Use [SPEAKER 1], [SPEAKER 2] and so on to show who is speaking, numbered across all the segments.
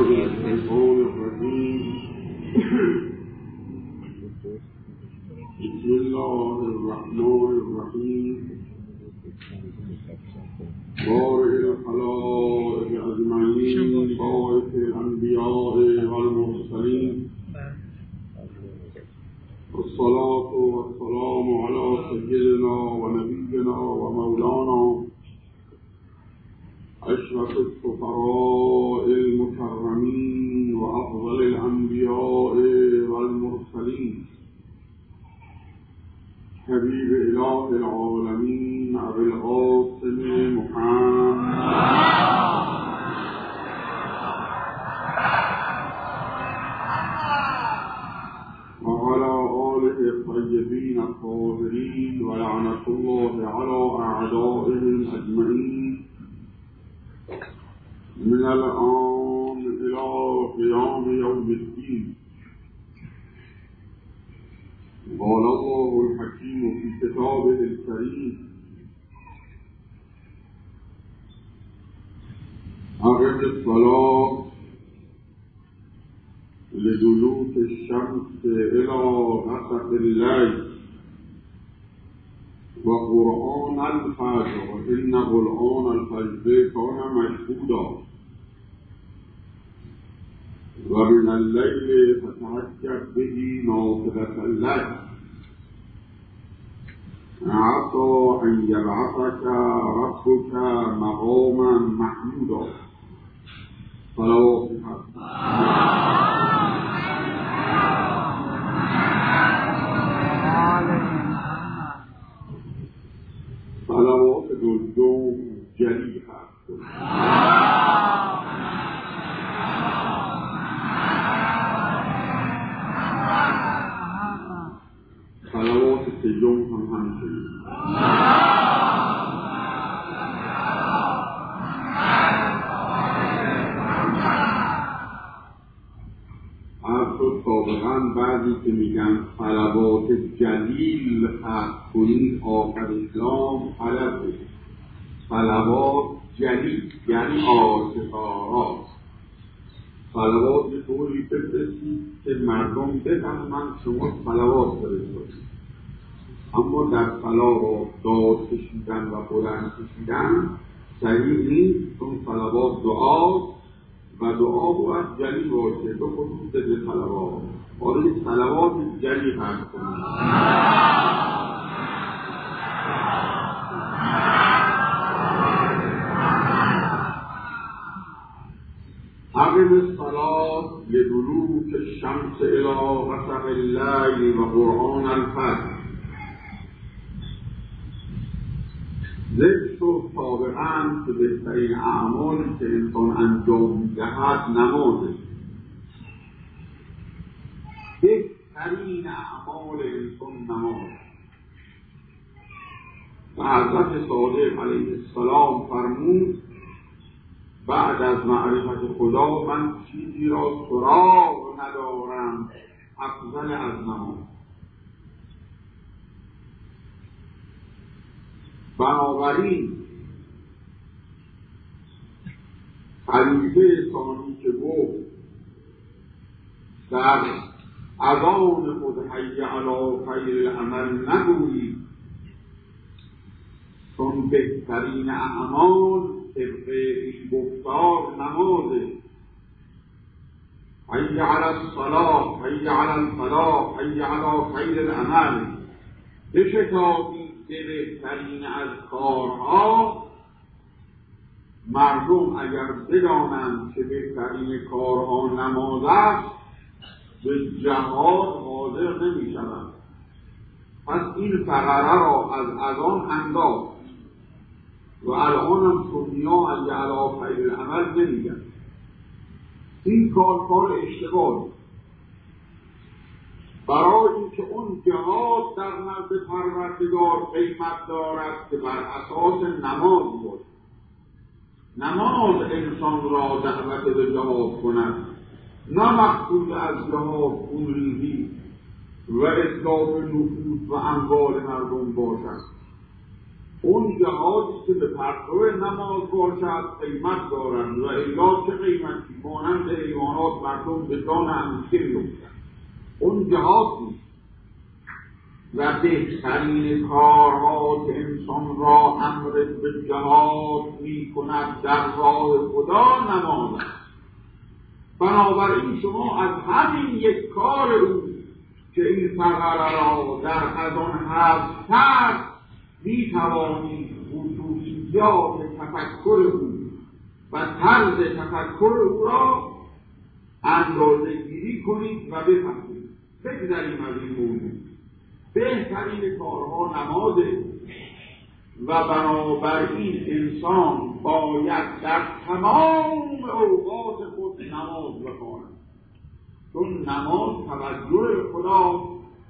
[SPEAKER 1] من الشيطان الرجيم بسم الله الرحمن الرحيم بارئ الخلائق أجمعين باعث الأنبياء والمرسلين والصلاة والسلام على سيدنا ونبينا ومولانا أشرف السفراء المكرمين وأفضل الأنبياء والمرسلين حبيب إله العالمين أبي القاسم محمد وعلى آله الطيبين الطاهرين ولعنة الله على أعدائهم أجمعين من الآن إلى قيام يوم الدين. قال الله الحكيم في كتابه الكريم أقم الصلاة لدلوك الشمس إلى غسق الليل وقرآن الفجر إن قرآن الفجر كان مشهودا ومن الليل فتهجد به نافلة لك عسى أن يبعثك ربك مقاما محمودا. صلوات دلدوم جلیل هست. صلوات سیوم هم همچنین. سابقا بعضی که میگن صلوات جلیل خط کنید آخر اسلام طلب بود. صلوات جلیل یعنی آشکارا، صلوات طوری بفرستید که مردم بفهمند شما صلوات فرستادید. اما در صلا را داد کشیدن و بلند کشیدن صحیح نیست، چون صلوات دعاست و دعا باید جلی باشه تو خصوص به صلوات. آره صلوات جلی خرد کنید. أقم الصلاة لدلوك الشمس إلى غسق الليل وقرآن الفجر. ذکر شد سابقاً که بهترین اعمالی که انسان انجام دهد نمازه. بهترین اعمال انسان نماز. و حضرت صادق علیه السلام فرمود بعد از معرفت خدا من چیزی را سراغ ندارم افضل از نماز. بنابراین خلیفه ثانی که گفت در اذان خود حی علی خیر العمل نگویید، چون بهترین اعمال طبق این گفتار نمازه. حی علی الصلاة، حی علی الفلاح، حی علی خیر العمل. بشتابید که بهترین از کارها، مردم اگر بدانند که بهترین کارها نماز است به جهاد حاضر نمی شوند. پس این فقره را از اذان انداخت و الان هم سنی‌ها از علی خیر العمل نمیگن. این کار اشتباهی، برای اینکه اون جهاد در نزد پروردگار قیمت دارد که بر اساس نماز بود. نماز انسان را دعوت به جهاد کند، نه مقصود از جهاد خونریزی و اصلاح نفوس و اموال مردم باشد. اون جهادی که به پرتو نماز باشد قیمت دارد و الا چه قیمتی. ما مانند حیوانات مردم به جان همیشه می‌افتند. اون جهاد نیست و بهترین کارها که انسان را امر به جهاد می‌کند در راه خدا نماز است. بنابراین شما از همین یک کار او که این فقره را در از آن حذف کرد می‌توانید خصوصیات تفکر او و طرز تفکر او را اندازه گیری کنید و بفهمید. بگذاریم از این موضوع. بهترین کارها نمازه و بنابراین انسان باید در تمام اوقات خود نماز بخواند، چون نماز توجه خدا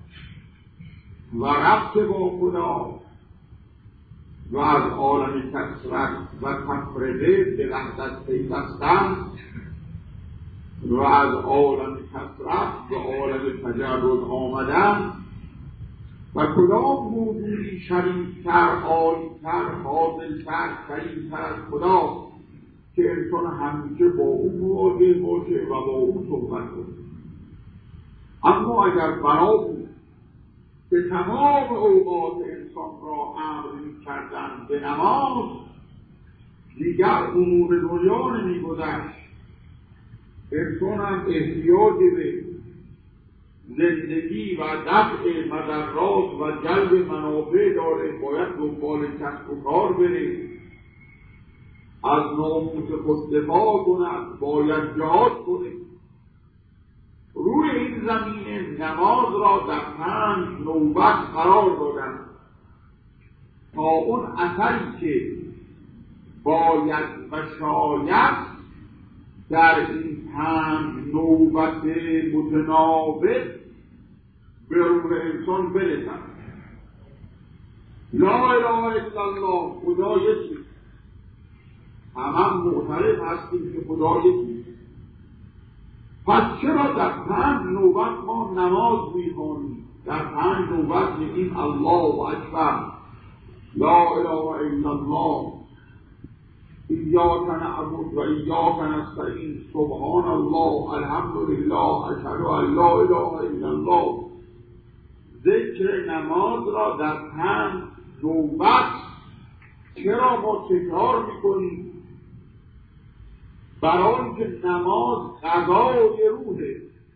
[SPEAKER 1] و ربط با خدا و از عالم کثرت و تفرقه به وحدت پیوستن و از عالم کثرت به عالم تجرد آمدن و کدام موجودی شریفتر، عالیتر، فاضلتر، کریمتر از خدا که انسان همیشه با او مواجه باشه و با او صحبت کنه. اما اگر بنا بود به تمام اوقات انسان را امر می‌کردن به نماز، دیگر امور دنیا نمی‌گذشت. انسان هم احتیاج به زندگی و دفع مضرات و جلب منافع داره، باید دنبال کسب و کار بره، از ناموس خود دفاع کند، باید جهاد کنه. روی این زمین نماز را در 5 نوبت قرار دادن تا اون اثری که باید و شاید در این 5 نوبت متناوب به روح انسان برسد. لا اله الا الله، خدا یکی. هم معترف هستیم که خدا یکی. پس چرا در 5 نوبت ما نماز می‌خوانیم؟ در 5 نوبت میگیم الله اکبر، لا اله الا الله، ایاک نعبد و ایاک نستعین، سبحان الله، الحمدلله، اشهد ان لا اله الا الله. ذکر نماز را در 5 نوبت چرا ما تکرار میکنیم؟ برای که نماز غذای روحه.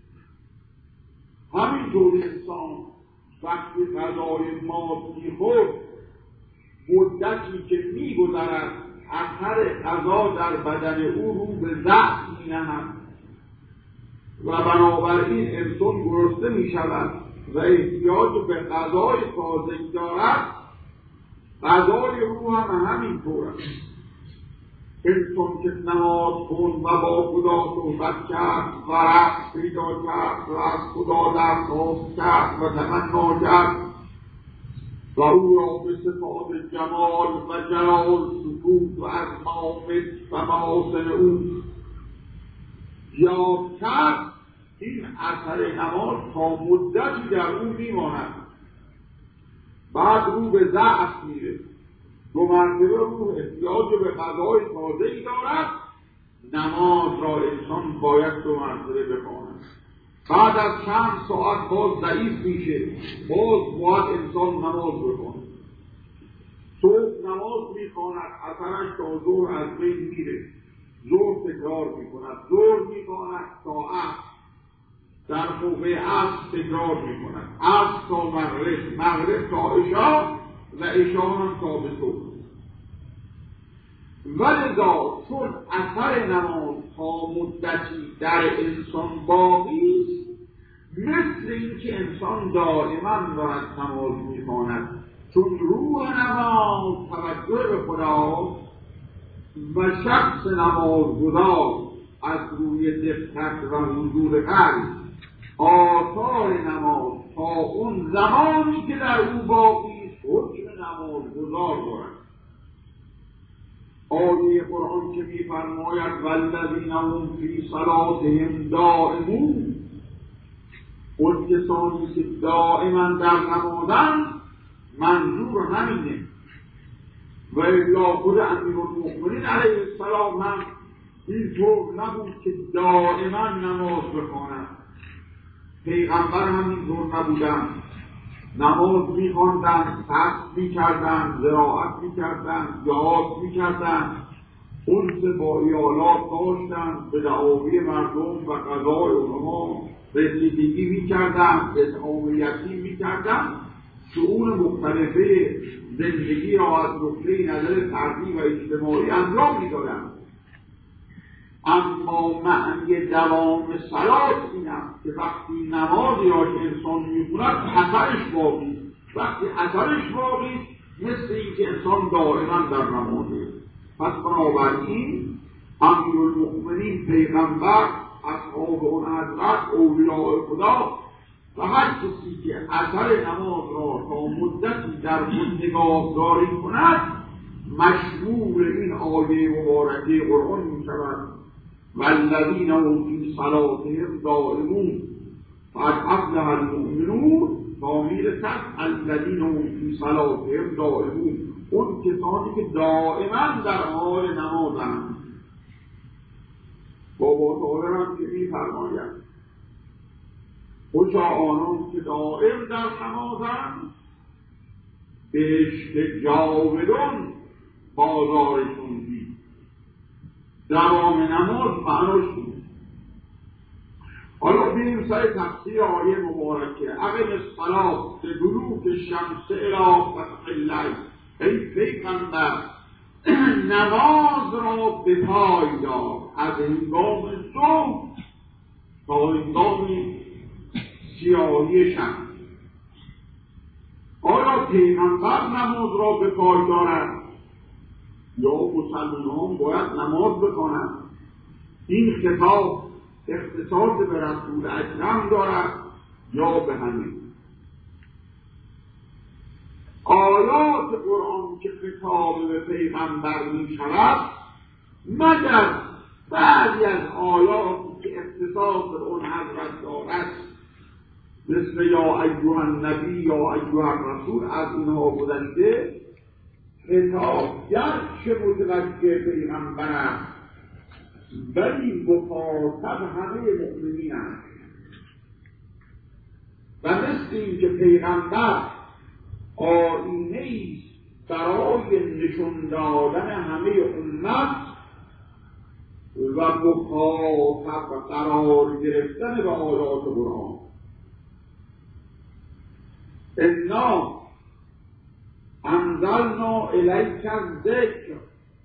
[SPEAKER 1] همینطور انسان وقتی غذای مادی خود مدتی که میگذرد اثر غذا در بدن او رو به ضعف می‌نهد و بنابراین انسان گرسنه می‌شود و احتیاج به غذای تازه دارد. غذای روح هم همینطور است. انسان که نماز خوند و با خدا صحبت کرد و رفت پیدا کرد و از خدا درخواست کرد و تمنا کرد و او را به صفات جمال و جلال سکوت و عظمت و محاسن او یاد کرد، این اثر نماز تا مدتی در او میماند. بعد رو به ضعف میره، 2 مرتبه رو احتیاج به غذای تازه‌ای دارد. نماز را انسان باید 2 مرتبه بخواند. بعد از چند ساعت باز ضعیف میشه، باید انسان نماز بخواند. صبح نماز میخواند، اثرش تا ظهر از بین میره، ظهر تکرار میکند، ظهر میخواند تا عصر، در موقع عصر تکرار میکند، عصر تا مغرب، مغرب تا عشاء و عشاء هم تا به صبح. ولذا چون اثر نماز تا مدتی در انسان باقی است، مثل این که انسان دائما دارد نماز میخواند، چون روح نماز توجه به خدا و شخص نمازگزار از روی دقت و حضور قلب آثار نماز تا اون زمانی که در او باقی است حکم نمازگزار دارد. آیه قرآن که می‌فرماید والذین هم فی صلاتهم دائمون، اون کسانی که دائما در نمازند، منظور همینه. و الا خود امیرالمؤمنین علیه السلام هم اینطور نبود که دائما نماز بخوانند. پیغمبر هم اینطور نبودند. نماز می‌خواندند، صبر می‌کردند، زراعت می‌کردند، جهاد می‌کردند، انس با ایالات داشتند، به دعاوی مردم و قضای اونها رسیدگی می‌کردند، اطعام یتیم می‌کردند، شؤون مختلفه زندگی را از نقطه نظر فردی و اجتماعی انجام می‌دادند. اما معنی دوام صلات این است که وقتی نمازی را که انسان می‌خواند اثرش باقی، وقتی اثرش باقی مثل اینکه انسان دائما در نمازه. پس بنابراین امیرالمؤمنین پیغمبر، اصحاب اون حضرت، اولیاء خدا و هر کسی که اثر نماز را تا مدتی در خود نگاهداری کند مشمول این آیه مبارکه قرآن می‌شود. والذین هم فی صلاتهم دائمون قد افلح المؤمنون تا میرسد الذین هم فی صلاتهم دائمون، اون کسانی که دائما در حال نمازند. بابا تعالی هم که می‌فرماید خوشا آنان که دائم در نمازند بهشت جاودان بازارشون دید. دوام نماز معناش بود. حالا بریم سر تفسیر آیه مبارکه. اقم الصلاة لدلوک الشمس الی غسق اللیل. ای پیغمبر نماز را به پای دار از هنگام صبح تا هنگام سیاهی شب. آیا پیغمبر نماز را به پای دارد یا مسلمانان باید نماز بخوانند؟ این خطاب اختصاص به رسول اکرم دارد یا به همه؟ آیات قرآن که خطاب به پیغمبر می شود مگر بعضی از آیاتی که اختصاص به اون حضرت دارد مثل یا ایها النبی یا ایها الرسول از اینها گذشته، خطاب گرچه متوجه پیغمبر است ولی مخاطب همه مؤمنین است و مثل این که پیغمبر آیینه است برای نشون دادن همه امت و مخاطب قرار گرفتن به آیات قرآن. انا انزلنا الیک الذکر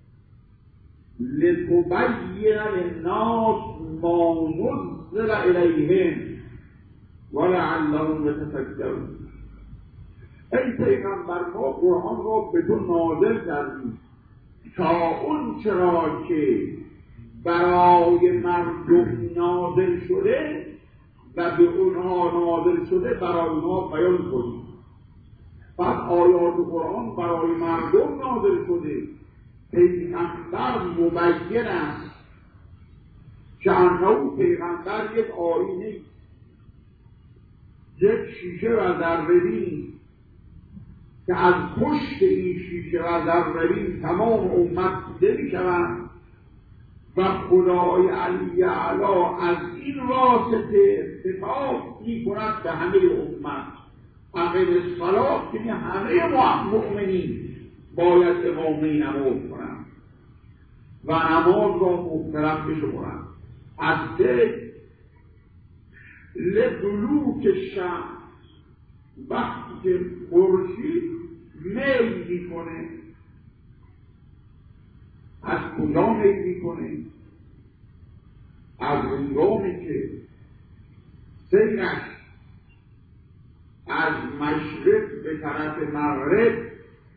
[SPEAKER 1] لتبین للناس ما نزل الیهم ولعلهم یتفکرون. ای پیغمبر ما قرآن را به تو نازل کردیم تا اون چرا که برای مردم نازل شده و به اونها نازل شده برای اونها بیان کنیم. پس آیات قرآن برای مردم نازل شده. پیغمبر مبین است که انه پیغمبر یک آینه، یک شیشه و ذره‌بین که از پشت این شیشه و ذره‌بین تمام امت دیده می‌شوند و خدای علی اعلی از این واسطه خطاب می‌کند به همه امت. اقم الصلاة که همه مؤمنین باید اقامه نماز کنند و نماز را محترم بشمارند. از لدلوک الشمس، وقتی که خورشید میل میکنه، از کجا میل میکنه؟ از هنگامی که سیرش از مشرق به طرف مغرب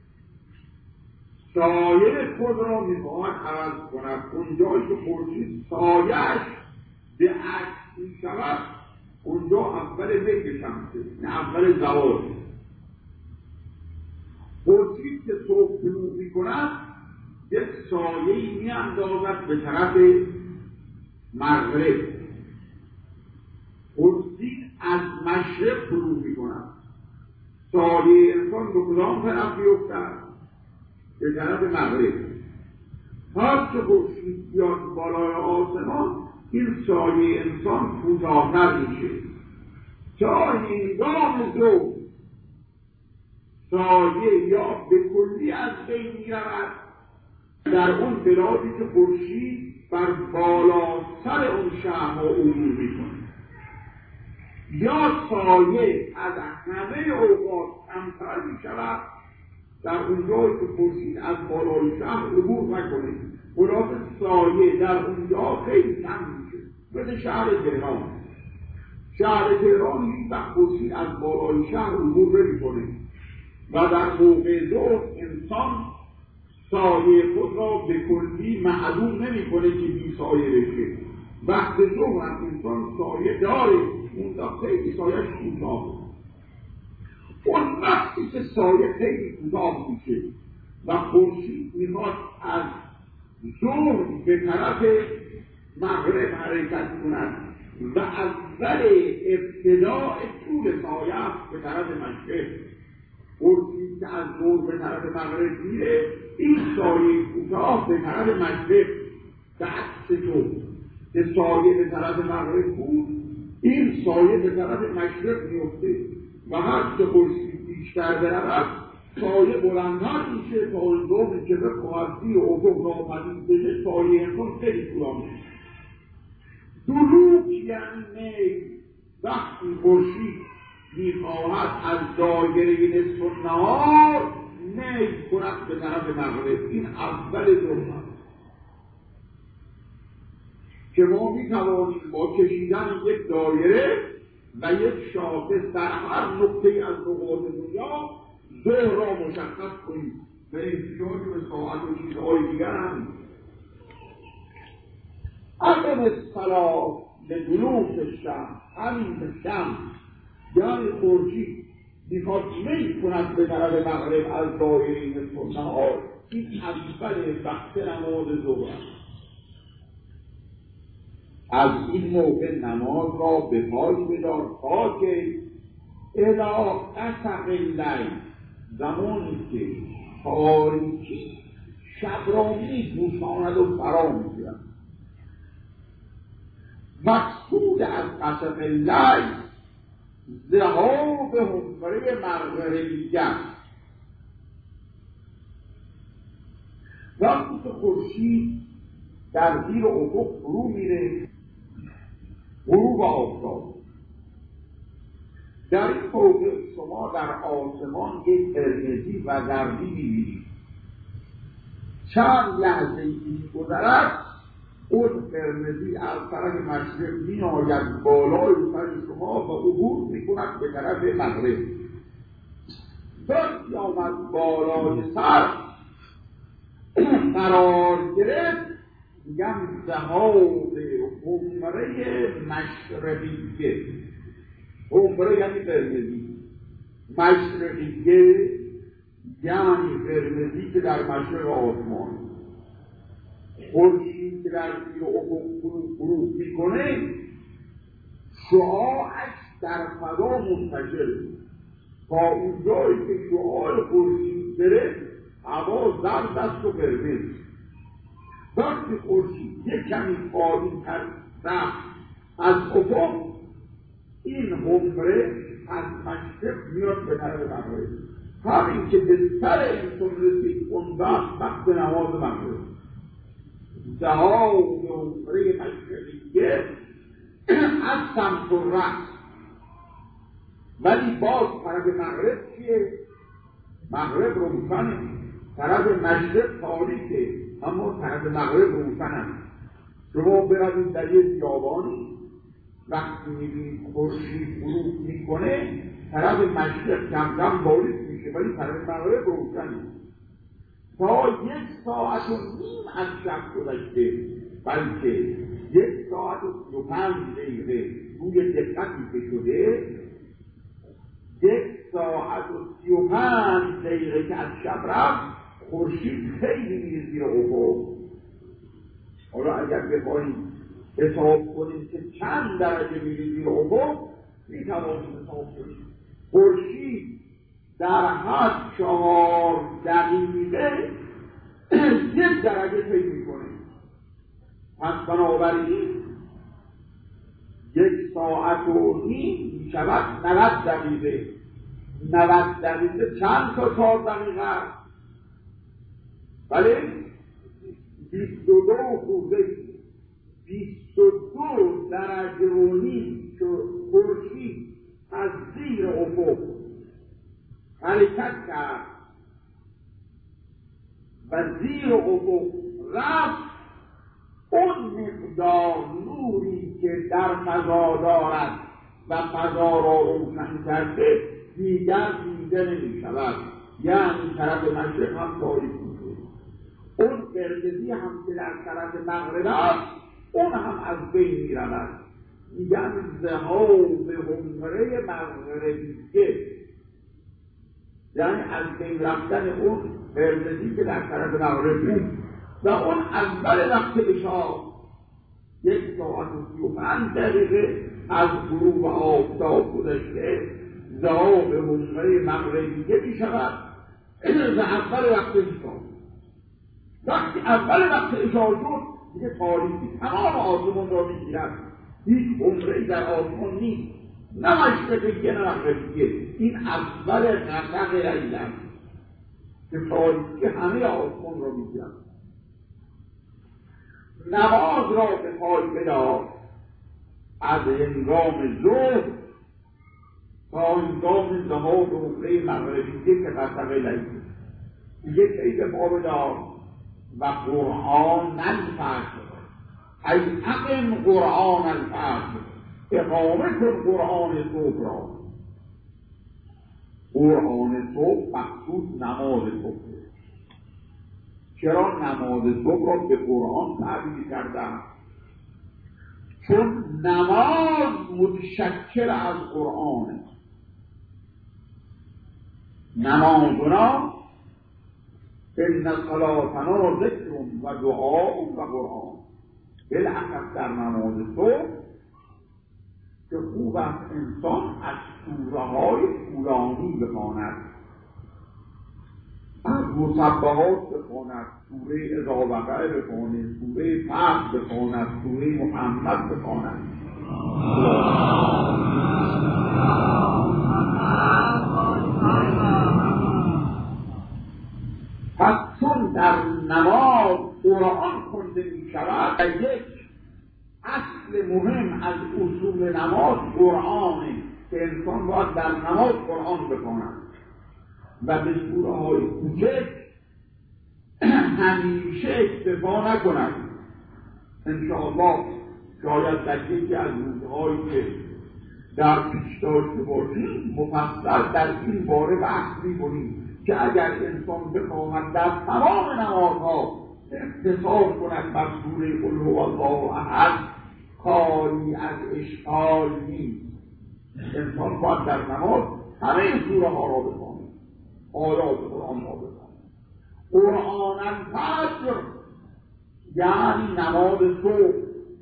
[SPEAKER 1] سایه خود را میخواهد عوض کند. اونجایی که خورشید سایه‌اش به عکس میشود اونجا اول میل شمسه، نه اول زوال. خورشید که صبح طلوع میکند یک سایه‌ای میاندازد به طرف مغرب. خورشید از مشرق طلوع میکند، سایه انسان به کدام طرف بیفتد؟ به طرف مغرب. هر چه خورشید بیاد بالای آسمان این سایه انسان کوتاه‌تر میشه تا هنگام ظهر سایه یا به کلی از بین میرود در اون بلادی که خورشید بر بالا سر اون شهرها عبور میکنه، یا سایه از همه اوقات کمتر میشود در اون جایی که خورشید از بالای شهر عبور نکنه. خلاصه سایه در اونجا خیلی کم میشه. مثل شهر تهران هیچ وقت خورشید از بالای شهر عبور نمیکنه و در موقع ظهر انسان سایه خود را به کلی معلوم نمیکنه که بی سایه بشه. وقت ظهر هم انسان سایه داره، اون خیلی سایه‌اش کوتاه. اون وقتی که سایه خیلی کوتاه میشه و خورشید میخواد از ظهر به طرف مغرب حرکت کند و اول ابتداء طول سایه به طرف مشرق، خورشید که از ظهر به طرف مغرب میره، این سایه کوتاه به طرف مشرق به عکس تو که سایه به طرف مغرب بود، این سایه به طرف مشرق میفته و هر چه خورشید بیشتر برود سایه بلندتر میشه تا اون ظهر که به قوسی و افق ناپدید بشه سایه انسان خیلی طولانی میشه. دلوک یعنی میل، وقتی خورشید میخواهد از دایره نصف النهار میل کند به طرف مغرب، این اول ظهر که ما میتوانیم با کشیدن یک دایره و یک شاخص در هر نقطه از نقاط دنیا ظهر را مشخص کنیم و احتیاج به ساعت و چیزهای دیگر هم. عدم الصلاة لدلوک الشمس، همین شمس یعنی خورشید میخواد میل کند به طرف مغرب از دایره نصف النهار، این اول وقت نماز ظهر است. از این موقع نماز را به پای بدار تا که الی غسق اللیل، زمانی که تاریکی شب را می‌پوشاند و فرا می‌گیرد. مقصود از غسق اللیل ذهاب حمره مغربیه، وقتی که خورشید در زیر افق فرو میره، غروب آفتاب، در این موقع شما در آسمان یک قرمزی و زردی می‌بینید. چند لحظه ای می‌گذرد اون قرمزی از طرف مشرق می‌آید بالای سر شما و عبور می‌کند به طرف مغرب. وقتی آمد بالای سر قرار گرفت، میگم ذهاب حمره مشرقیه. حمره یعنی قرمزی، مشرقیه یعنی قرمزی که در مشرق آسمان. خورشید که در زیر افق غروب میکنه شعاعش در فضا منتشر، تا اونجایی که شعاع خورشید بره هوا زرد است و قرمز. وقتی خورشید یک کمی پایین‌تر رفت از افق، این حمره از مشرق میاد به طرف مغرب. همین که به سر انسان رسید اون وقت نماز مغرب. ذهاب حمره مشرقیه از سمت الرأس، ولی باز طرف مغرب چیه؟ مغرب روشنه، طرف مشرق تاریکه، اما طرف مغرب روشنه. شما بروید در یه بیابانی، وقتی میبینید خورشید غروب میکنه طرف مشرق کم کم باریک میشه ولی طرف مغرب روشنه. تا 1 ساعت و نیم از شب گذشته، بلکه 1 ساعت و 35 دقیقه روی دقتی که شده، 1 ساعت و 35 دقیقه که از شب رفت خورشید خیلی میره زیر افق. حالا اگر بخواهیم حساب کنیم که چند درجه میره زیر افق، میتوانیم حساب کنیم. خورشید در هر 4 دقیقه یک درجه طی میکنه. پس بنابراین 1 ساعت و نیم میشود 90 دقیقه. 90 دقیقه چند تا 4 دقیقه است؟ بله 22 خورده 22 درجه و نیم که خورشید از زیر افق حرکت کرد و زیر افق رفت، اون مقدار نوری که در فضا دارد و فضا را روشن کرده دیگر دیده نمی شود. یعنی طرف مشرق هم تاریک میشه، اون قرمزی هم که در طرف مغرب است اون هم از بین می رود. میگن ذهاب حمره مغربیه، یعنی از بین رفتن اون قرمزی که در طرف مغرب بود. و اون اول وقت عشا 1 ساعت و 35 دقیقه از غروب آفتاب گذشته ذهاب حمره مغربیه می شود و اول وقت عشا. وقتی اول وقت عشا شد دیگه تاریکی تمام آسمان را می گیرد، هیچ حمره‌ای در آسمان نیست، نه مشرقیه نه مغربیه. این اول غسق لیل است که تاریکی همه آسمان را می گیرد. نماز را به پای بدار از هنگام ظهر تا هنگام ذهاب حمره مغربیه که غسق لیل. دیگه کی به پا بدار و قرآن الفجر، ای اقم قرآن الفجر، اقامه کن قرآن صبح را. قرآن صبح مخصوص نماز صبح. چرا نماز صبح را به قرآن تعبیر کردن؟ چون نماز متشکل از قرآن. نمازنا ان صلاتنا ذکر و دعا و قرآن. بالاخص در نماز صبح که خوب است انسان از سوره های طولانی بخواند، از مصبحات بخواند، سوره اذا وقع بخواند، سوره فتح بخواند، سوره محمد بخواند. پس چون در نماز قرآن خونده می شود و یک اصل مهم از اصول نماز قرآنه که انسان باید در نماز قرآن بخواند و به سوره های کوچک همیشه اکتفا نکند. انشاءالله شاید در یکی از روزهایی که در پیش داشته باشیم مفصل در این باره بحث می‌کنیم که اگر انسان بخواهد در تمام نمازها اختصار کند بر سوره قل هو الله احد کاری از اشکال نیست. انسان باید در نماز همه سوره ها را بخواند، آیات قرآن را بخواند. قرآن الفجر یعنی نماز صبح.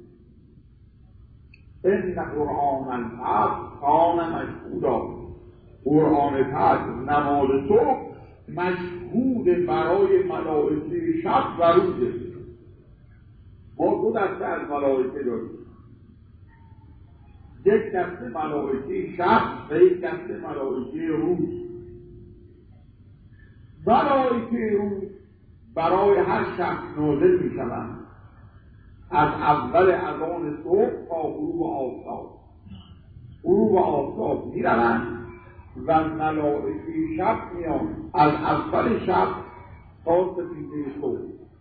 [SPEAKER 1] ان قرآن الفجر کان مشهودا. قرآن فجر نماز صبح مشهود برای ملائکه شب و روزه. ما 2 دسته از ملائکه داریم، یک دسته ملائکه شب و یک دسته ملائکه روز. ملائکه روز برای هر شخص نازل می شوند از اول اذان صبح تا غروب آفتاب. غروب آفتاب می روند و ملائکه شب میان از اول شب تا سپیده صبح.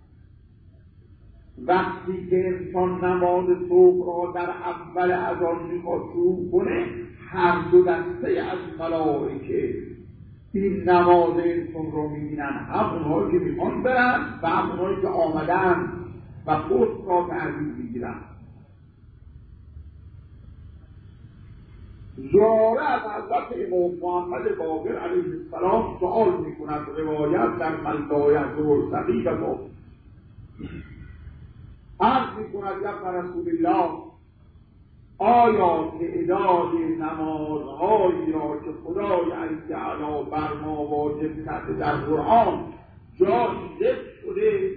[SPEAKER 1] وقتی که انسان نماز صبح را در اول اذان میخواد شروع کنه، هر 2 دسته از ملائکه این نماز انسان را میبینن، هم اونهایی که میخوان برن و هم اونهایی که آمدن و خود را تعظیم میگیرن. زاره از حضرت امام محمد باقر علیه السلام سؤال میکند، روایت در ملایحة الرسلی و با عرض میکند یا رسول الله آیا تعداد نمازهایی را که خدای عزیز علی بر ما واجب کرده در قرآن جایی ذکر شده.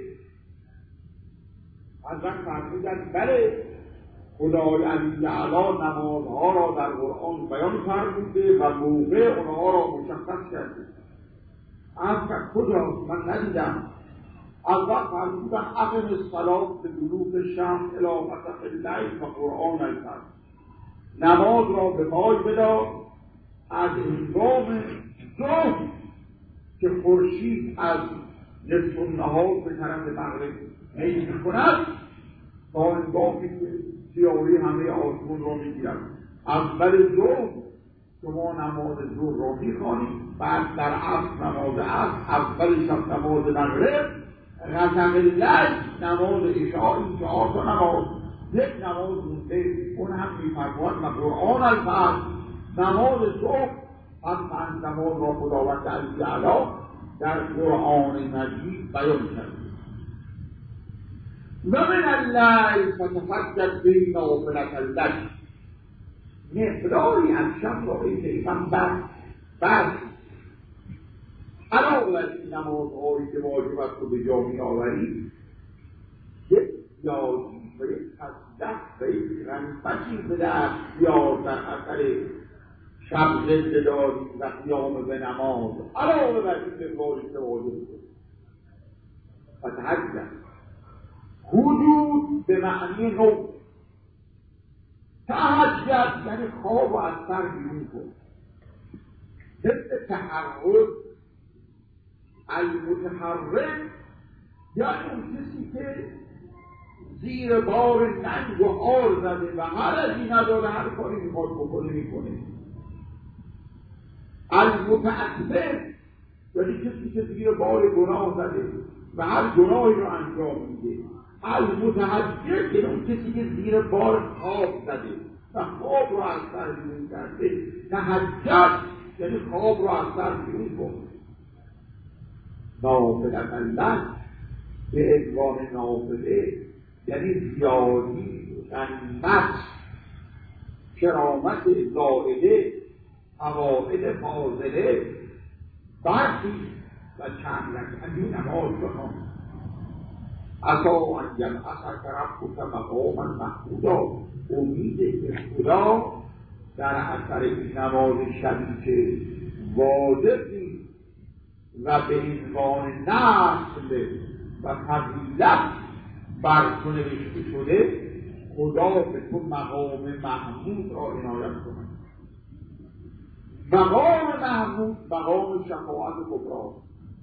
[SPEAKER 1] حضرت فرمودند بله، خدای علی اعلی نمازها را در قرآن بیان فرموده و موقع اونها را مشخص کرده. از کجاست؟ من ندیدم. اول فرمودن اقم الصلاة به دلوک شمس الی غسق اللیل و قرآن الفجر، نماز را به پای بدار از هنگام ظهر که خورشید از نصف النهار به طرف مغرب میل می‌کند تا هنگامی که سیاهی همه آسمان را می‌گیرد. اول ظهر شما نماز ظهر را می‌خوانید، بعد در عصر نماز عصر، اول شب نماز مغرب، غسق اللیل نماز عشاء. این 4 تا نماز، یک نماز مونده اون هم می‌فرماید و قرآن الفجر، نماز صبح. پس 5 نماز را خداوند علی اعلی در قرآن مجید بیان کرده. و من اللیل فتهجد به نافلة لک، مقداری از شب را ای پیغمبر بعد علاوه بر این نمازهایی که واجب است و به جا می‌آوری، یک یادی و یک تصدق و یک غنیمتی به دست بیار در اثر شب زنده داری و قیام به نماز، علاوه بر این مقداری که واجب است. فتهجد وجود به معنی نوم، تهجد یعنی خواب و از سر بیرون کن. ضد تحرک، المتحرک یعنی اون کسی که زیر بار ننگ و آر زده و هر از این نداره، هر کاری میخواد بکنه میکنه. المتأثر یعنی کسی که زیر بار گناه زده و هر گناهی رو انجام میده. المتهجد یعنی اون کسی که زیر بار خواب زده و خواب رو از سر بیرون کرده. تهجد یعنی خواب رو از سر بیرون کنه. نافلة لک به عنوان نافله یعنی زیادی، غنیمت، کرامت زائده، فواید فاضله، برخی و چند رکعتی نماز بخوان. عسی ان یبعثک ربک مقاما محمودا، امیده که خدا در اثر این نماز شبی که واجب نیست و به عنوان نسل و فضیلت بر تو نوشته شده، خدا به تو مقام محمود را عنایت کند. مقام محمود مقام شفاعت کبری.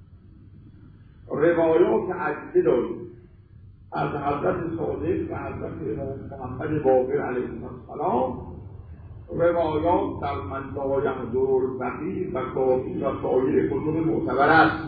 [SPEAKER 1] روایات عدیده داریم از حضرت صادق و حضرت امام محمد باقر علیه السلام، روایات در من لا یحضر الفقیه و کافی و سایر کتب معتبر است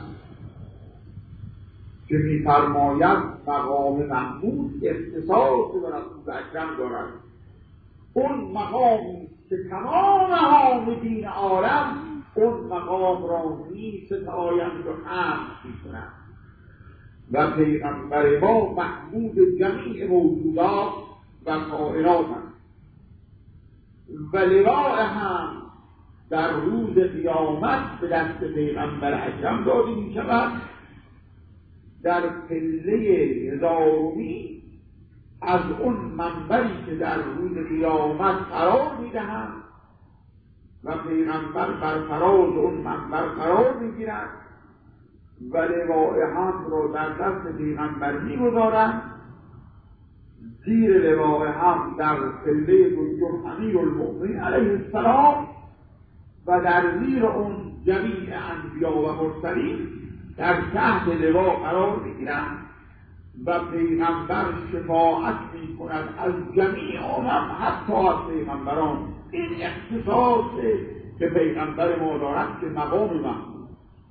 [SPEAKER 1] که می‌فرماید مقام محمود اختصاص به رسول اکرم دارد. اون مقامی که تمام حامدین عالم اون مقام را می‌ستایند و حمد می‌کنند و پیغمبر ما محمود جمیع موجودات و کائنات است و لواء هم در روز قیامت به دست پیغمبر اکرم داده می‌شود. در پله 1000 از اون منبری که در روز قیامت قرار می‌دهند و پیغمبر بر فراز اون منبر قرار می‌گیرد و لواء حمد را در دست پیغمبر می‌گذارند. زیر لواء حمد در پله دوم امیرالمؤمنین علیه السلام و در زیر اون جمیع انبیا و مرسلین در تحت لوا قرار می‌گیرند و پیغمبر شفاعت می‌کند از جمیع امم حتی از پیغمبران. این اختصاص که پیغمبر ما دارد که مقام محمود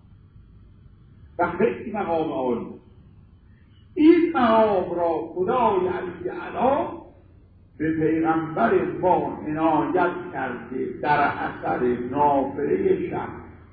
[SPEAKER 1] و خیلی مقام عالی. این مقام را خدای علی اعلی به پیغمبر ما عنایت کرده در اثر نافله شب.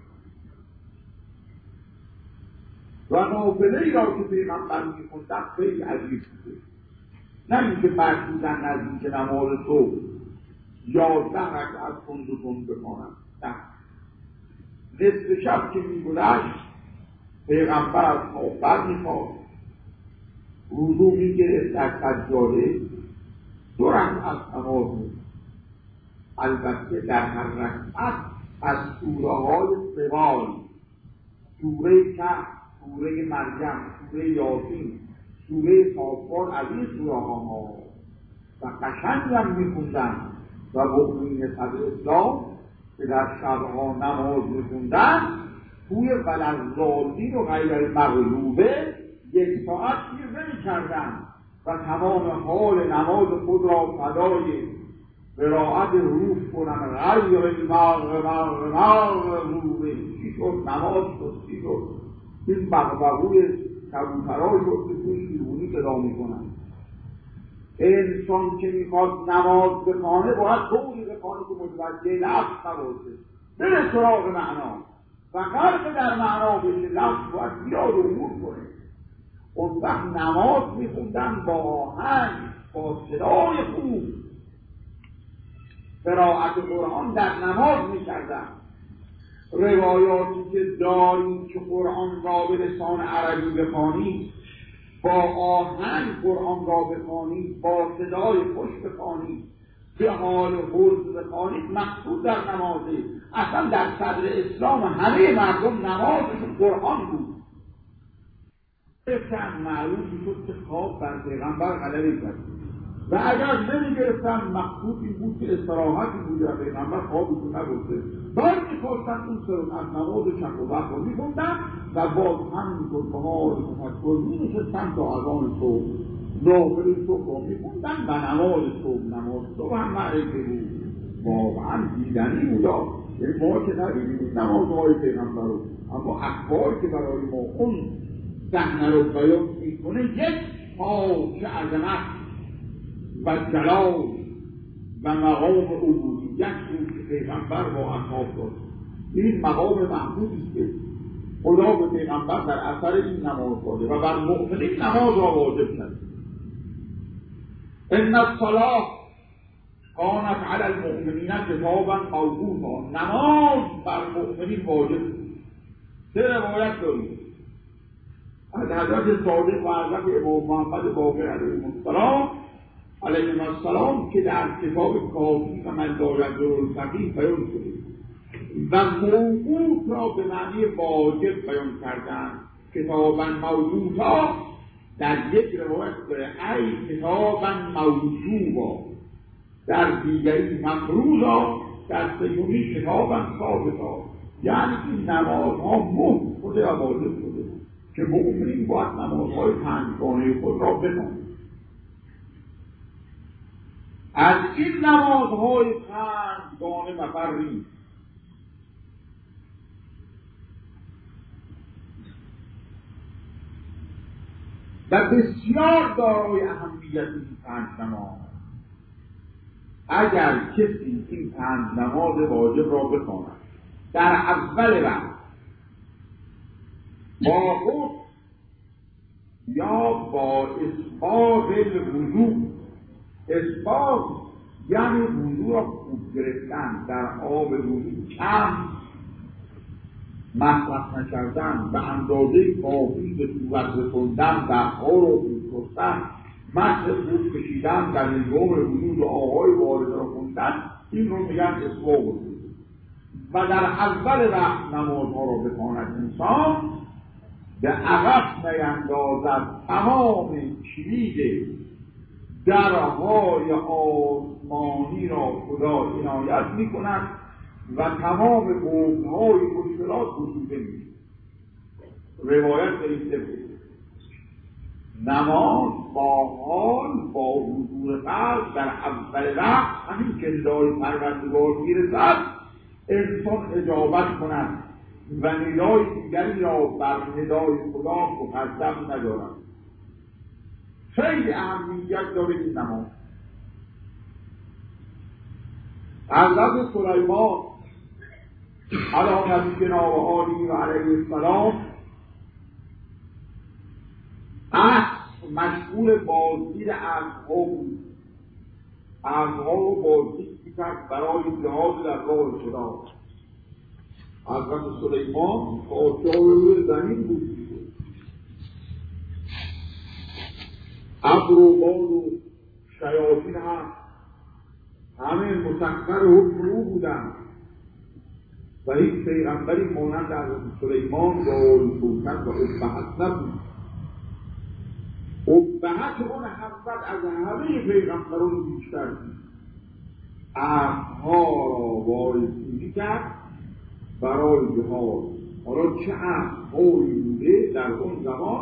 [SPEAKER 1] و نافله را که پیغمبر می‌خوندن خیلی عجیب بوده، نه اینکه فرمودن نزدیک نماز صبح 11 رکعت تند بخوانند، نه، نصف شب که می‌گذشت
[SPEAKER 2] پیغمبر از خواب برمیخواست، وضو میگرفت، در سجاده 2 رکعت نماز می‌خواند. البته در هر رکعت از سوره‌های سوال، سوره کهف، سوره مریم، سوره یاسین، سوره صافات، از این سوره‌ها و قشنگ هم می‌خوندن و مؤمنین صدر اسلام که در شبها نماز می‌خوندن توی ولضالین و غیر المغضوبه 1 ساعت گیر نمی‌کردن و تمام حال نماز خود را فدای قرائت حروف کنن. غیر المغضوبه چی شد؟ نماز شد. چی شد؟ این بغبغوی کبوترها شد که توی شیرونی صدا می‌کنن. انسان که میخواد نماز بخوانه باید طوری بخوانه که متوجه لفظ نباشه، بره سراغ معنا و غرق در معنا بشه. لفظ باید بیاد و عبور کنه. اون وقت نماز میخوندن با آهنگ، با صدای خوب، قرائت قرآن در نماز میکردن. روایاتی که داریم که قرآن را به لسان عربی بخوانید، با آهنگ قرآن را بخوانید، با صدای خوش بخوانید، به حال حرز بخوانید، مقصود در نمازه. اصلا در صدر اسلام همه مردم نمازشون قرآن بود. گرفتن معلوم شد که خواب بر پیغمبر غلبه کرد و اگر نمی گرفتن مقصود این بود که استراحتی بود و پیغمبر خوابشون نبرده، باید میخواستن اون سرم از نماز شب و وقت رو میخوندن و باز همینطور به حال تفکر مینشستن تا اذان صبح، نافله صبح رو میخوندن و نماز صبح هم معرکه بود. واقعا دیدنی بودا. یعنی ما که ندیدیم نمازهای پیغمبر رو، اما اخبار که برای ما اون صحنه رو بیان میکنه، یک پاک عظمت و جلال و مقام عبودیت بود که پیغمبر با اصحاب داشت. این مقام محمودی است که خدا به پیغمبر در اثر این نماز داده و بر مؤمنین نماز را واجب کرد. ان الصلاة کانت علی المؤمنین کتابا موقوتا. نماز بر مؤمنین واجب. 3 روایت داریم از حضرت صادق و حضرت امام محمد باقر علیهم السلام که در کتاب کافی و مدارج الفقیه بیان شده و موقوت را به معنی واجب بیان کردن. کتابا موقوتا در یک روایت داره ای کتابا موجوبا، در دیگری مفروضا، در سیومی کتابا ثابتا. یعنی این نمازها مفت شده و واجب شده که مؤمنین باید نمازهای 5گانه خود را بخوانند. از این نمازهای 5گانه مفری و بسیار دارای اهمیت این 5 نماز. اگر کسی این 5 نماز واجب را بخواند در اول وقت با خود یا با اسباغ الوضو، اسباغ یعنی وضو را خوب گرفتن، در آب وضو کم مصرف نکردن، به اندازه کافی به صورت رسوندن، دستها را خوب شستن، مشت خوب کشیدن، در نظام وضو دعاهای وارده را خوندن، این رو میگن اسباغ الوضو. و در اول وقت نمازها را بخواند انسان، به عقب نیندازد، تمام کلید درهای آسمانی را خدا عنایت می کند و تمام قفل‌های مشکلات گشوده می شود. روایت دارید نماز با حال با حضور قلب در اول وقت همین که ندای پروردگار میرسد انسان اجابت کند و ندای دیگری را بر ندای خدا مقدم ندارد. خیلی اهمیت داره این نماز. حضرت سلیمان علی نبینا و آله و علیه السلام مشغول بازدید اسب‌ها بود. اسب‌ها رو بازدید می‌کرد برای جهاد در راه خدا. حضرت سلیمان پادشاه روی زمین بود. ابر و باد و شیاطین هم همه مسخر حکم او بودند و هیچ پیغمبری مانند حضرت سلیمان و البوکت و ابهت نبود. ابهت اون حضرت از همه پیغمبران بیشتر بود. اسبها را وارثی کرد برای جهاد. حالا چه اسبهایی بوده در اون زمان؟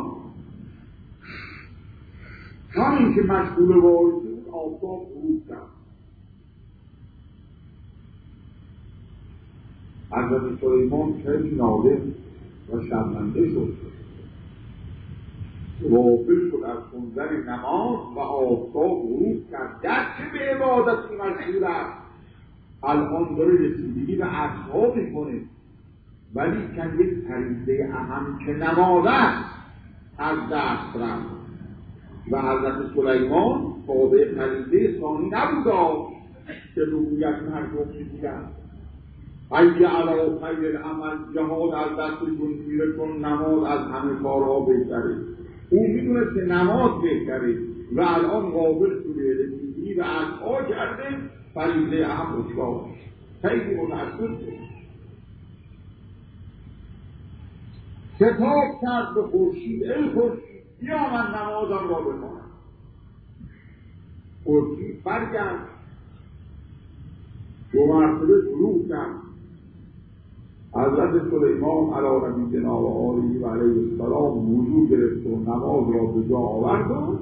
[SPEAKER 2] همین که مشغول وارثی بود آفتاب غروب کرد. حضرت سلیمان خیلی نادر و شرمنده شد، غافل شد از خوندن نماز و آفتاب غروب کرد. گرچه به عبادتی مشغول است، الان داره رسیدگی به اسبها میکنه، ولی چند یک فریضه اهم که نماز است از دست رفت و حضرت سلیمان تابع فریضه ثانی نبود که ربوبیت مردم می‌دیدند. اگه علا خیر العمل، جهاد از دستشون میره چون نماز از همه کارها بهتره. او میدونست که نماز بهتره و الان غافل شده، رسیدگی به اسبها کرده، فریضه اهم اشکال خیلی متاسف شد. خطاب کرد به خورشید: ای خورشید بیا من نمازم را بخوانم. خورشید برگشت، دو مرتبه شروع کرد. حضرت سلیمان علی نبینا و آله و علیه السلام وضو گرفت و نماز را به جا آورد و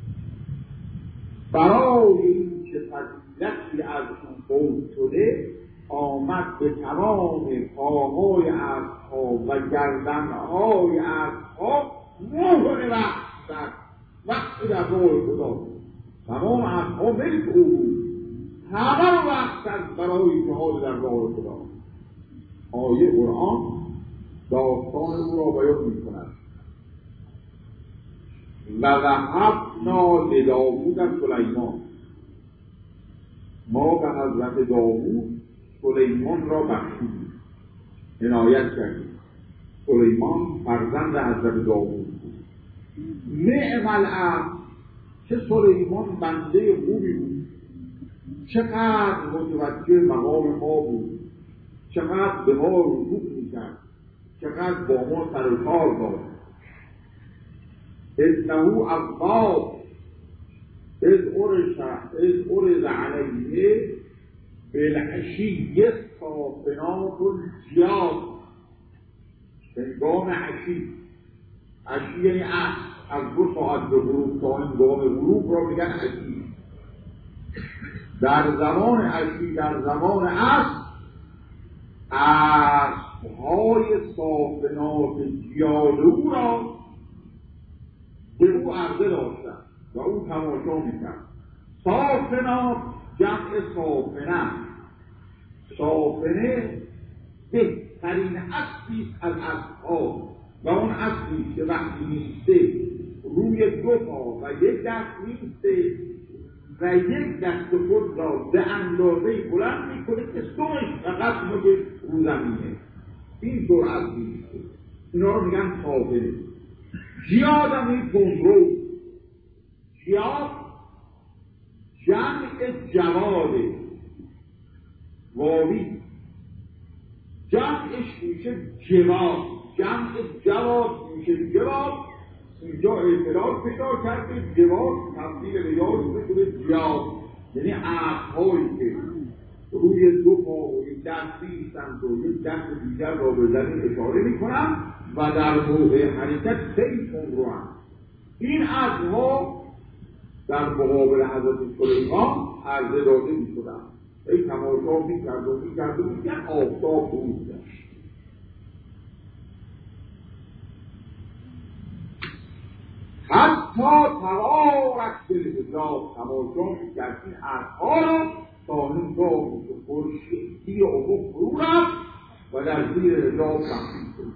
[SPEAKER 2] برای اینکه فضیلتی از اون فوت شده آمد به تمام پاهای اسبها و گردنهای اسبها مهر وقت زد. وقت در راه خدا تمام اسبها ملک او بود، همه رو وقت زد برای جهاد در راه خدا. آیه قرآن داستان او را بیان می‌کند: و وهبنا لداوود سلیمان، ما به حضرت داوود سلیمان را بخشیدیم، عنایت کردیم. سلیمان فرزند حضرت داوود بود. نعم العبد، چه سلیمان بنده خوبی بود، چقدر متوجه مقام ما بود، چقدر به ما رجوع می‌کرد، چقدر با ما سر و کار داشت. انه اواب اذ ارز علیه بالعشی صافنات الجیاد. هنگام عشی یعنی از 2 ساعت به غروب تا هنگام غروب را میگن عشی. در زمان عشی، در زمان عصر، اسبهای صافنات جیاد او را به او عرضه داشتن و او تماشا میکرد. صافنات جمع صافنه. صافنه بهترین اسبی از اسبها و اون اسبی که وقتی میسته روی 2 پا و 1 دست میسته و 1 دست خود را به اندازه بلند میکنه که سمش فقط مگه رو زمینه. این طور اسبی میسته، اینا رو میگن صافنه. جیاد هم این گمرو. جیاد جمع جواده، واوی جمعش میشه جواد. جمع جواد میشه جواد. اینجا اعتراض پیدا کرده جواد تبدیل به یاد شده جیاد، یعنی اسب‌هایی که روی 2 پا و 1 دست ایستند و 1 دست دیگر را به زمین اشاره میکنند و در موقع حرکت خیلی تندروند. این اسب‌ها در مقابل حضرت سلیمان عرضه داده میشدند. ای تماشا میکرد و میکرد و میکرد، آفتاب غروب کرد. حتی توارک بالحجاب، تماشا میکرد این اسب‌ها را تا هنگامی که خورشید زیر افق فرو رفت و در زیر حجاب تخفیف شد.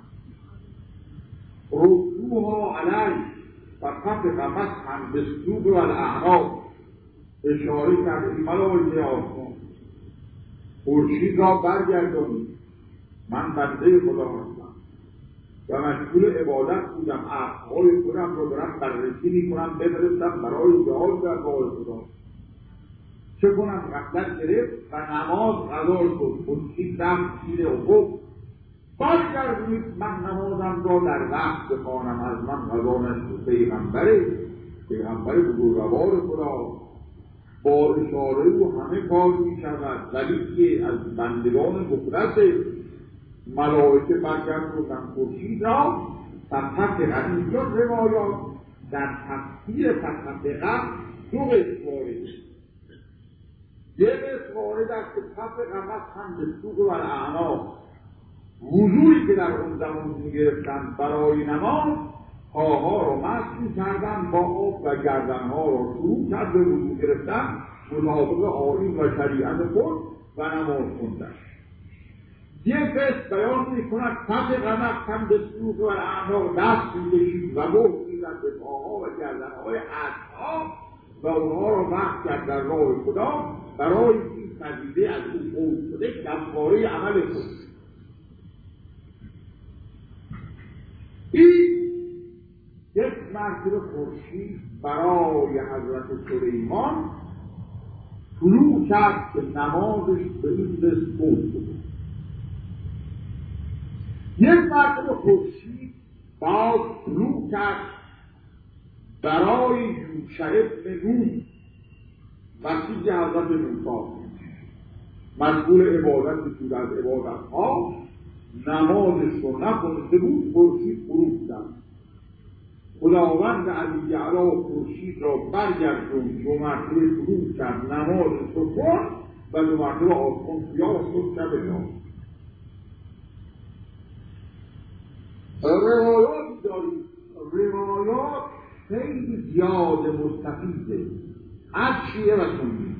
[SPEAKER 2] رسوها علیه فقط مسحا بالصدور و الاعناق، اشاره کرد این ملائکه آسمان خورشید را برگردانید من بنده خدا هستم و مشغول عبادت بودم، عهدهای خودم رو دارم بررسی میکنم بفرستم برای جهاد در راه خدا. چه کنم؟ غفلت گرفت و نماز قضا شد، خورشید رفت زیر افق. برگردید من نمازم را در وقت بخوانم، از من قضا نشد. پیغمبر بزرگوار خدا با اشاره او همه کار میشود، ولی که از بندگان مخلص ملائکه برگردوندن خورشید را فتحت قبل. اینجا روایات در تفسیر فتحت قبل دو قسم وارد. یک قسم وارد است که فتح قبل هم به سوق و الاعناق، حضوری که در اون زمان میگرفتن برای نماز، پاها را مسح می‌کردن با آب و گردنها را شروع کرد به وضو گرفتن مطابق آیین و شریعت خود و نماز خوندن. یک قسم بیان می‌کند فتح قمر هم به سوق و الاعناق دست می‌کشید و مهر می‌زد به پاها و گردنهای اصحاب و اونها را مسح کرد در راه خدا برای این فضیله از او فوت شده کفاره عمل خود. این یک مرتبه خورشید برای حضرت سلیمان طلوع کرد که نمازش به این قسم فوت شده. یک مرتبه خورشید باز طلوع کرد برای یوشع ابن نون وقتی که حضرت موسی مشغول عبادت بود از عبادت‌ها، نمازش رو نخونده بود، خورشید غروب کرد. خداوند علی اعلی خورشید را برگردوند، دو مرتبه طلوع کرد، نمازش رو خوند و دو مرتبه آسمان سیاه شد شب نام. روایات دارید، روایات خیلی زیاد مستفیده از شیعه و سنی.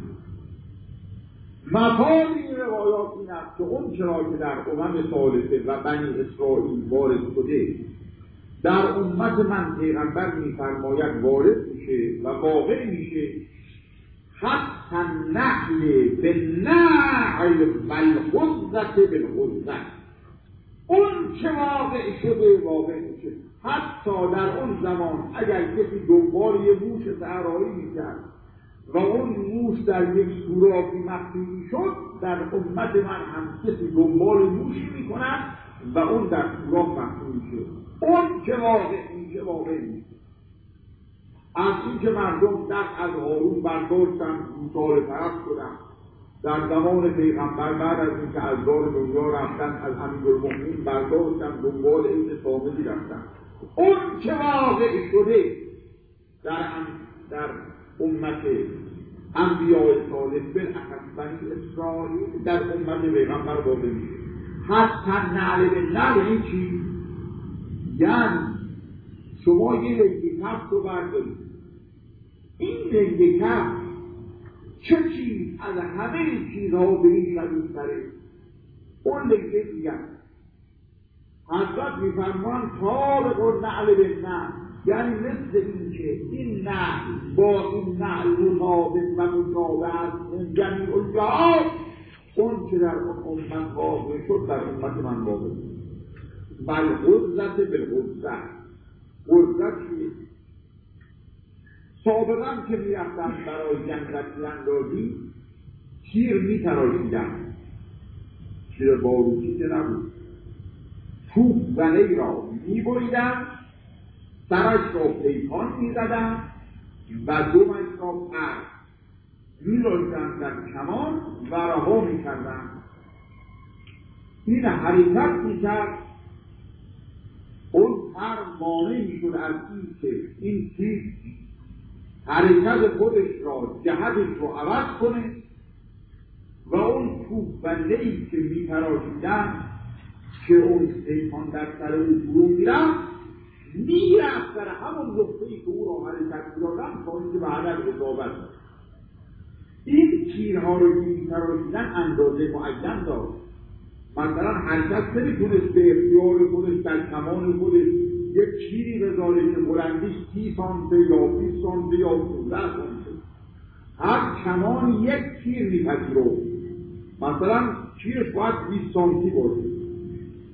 [SPEAKER 2] مفاد این روایات این است که اون چرا که در ثالثه و بنی اسرائیل وارد شده در امت من پیغمبر می‌فرماید وارد میشه و واقع میشه، حتی نحل بالنعل والخزة بالخزة. اون چه واقع شده واقع میشه. حتی در اون زمان اگر کسی دنبال یه موش صحرایی میکرد و اون موش در یک سوراخی مخفی شد، در امت من هم کسی دنبال موشی میکنن و اون در سوراخ مخفی میشه. اون که واقع میشه واقع میشه. از این که مردم دست از هارون برداشتن موسی طرف شدن در زمان پیغمبر، بعد از اینکه از دار دنیا رفتن از امیرالمؤمنین برداشتن دنبال این ثابتی رفتن. اون که واقع شده در امت انبیاء صالح بالاخص بنی اسرائیل در امت پیغمبر واقع میشه. حتی نعل به نعل این چی؟ یعنی شما یه لنگه کفت رو بردارید، این لنگه کفت چه چیز از همه چیزها به این شدید تره؟ اون لنگه دیگر حضرت میفرمان طابق و نعل به نعل، یعنی مثل این که این نعل با این نعل مطابق و مطابق است این جمیع الجهات، اون که در اون امت واقع شد در امت من واقع شد. بل غزت بالغزه. غزت چیه؟ سابقا که میرفتن برای جنگت اندازی تیر میتراشیدن، تیر باروتی که نبود، توپ زنه را میبریدن، سرش را پیکان میزدن و دومش را پر میراندن در کمان و رها میکردن. این حرکت میکرد، اون پر مانع میشد از این که این تیر حرکت خودش را جهتش رو عوض کنه و اون توپ و نهی که میتراشیدن که اون پیکان در سر او فرو میرفت در همون نقطه‌ای که او را حرکت میدادن تا اینکه به هدف اصابت. این تیرها رو میتراشیدن اندازه معین داشت. مثلا حرکت نمیتونست به اختیار خودش در کمان خودش یک تیری بذاره که بلندیش 30 سانته یا 20 سانته یا 15 سانته. هر کمان یک تیر میپذیره. مثلا تیرش باید 20 سانتی باشه.